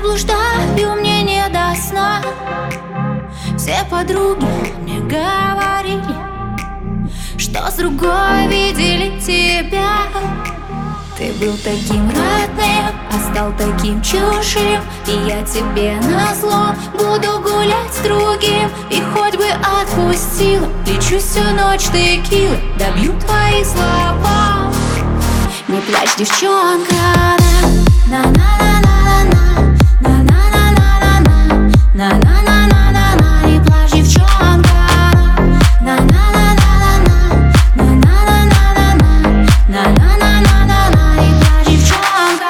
блуждаю, мне не до сна. Все подруги мне говорили, что с другой видели тебя. Ты был таким родным, а стал таким чужим. И я тебе назло буду гулять с другим. И хоть бы отпустила, лечу всю ночь текилы, добью твои слова. Не плачь, девчонка, на-на-на-на-на-на, на-на-на-на-на-на, на-на-на-на-на-на. Не плачь, девчонка, на-на-на-на-на-на, на-на-на-на-на-на, на-на-на-на-на. Не плачь, девчонка.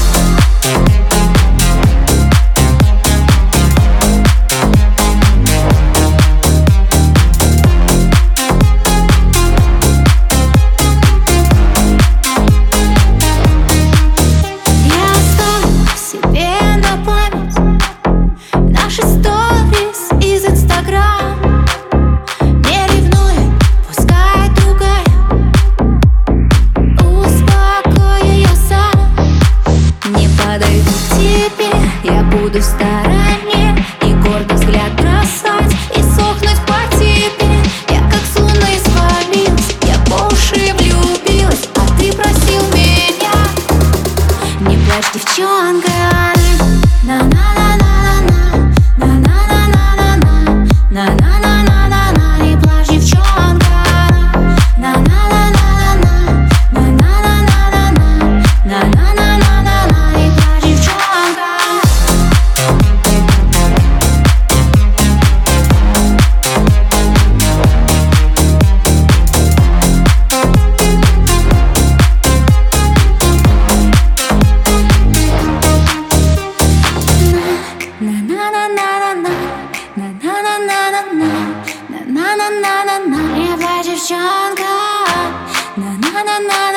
Я буду в стороне и гордо взгляд бросать, и сохнуть по тебе. Я как с луны свалилась, я по уши влюбилась, а ты просил меня. Не плачь, девчонка, на-на-на-на-на-на, на-на-на-на-на-на, на-на-на-на-на-на. Не плачь, девчонка, на-на-на-на-на-на, на-на-на-на-на-на, на-на-на-на-на. Не плачь, девчонка. На-на-на-на-на, не плачь, девчонка, на-на-на-на.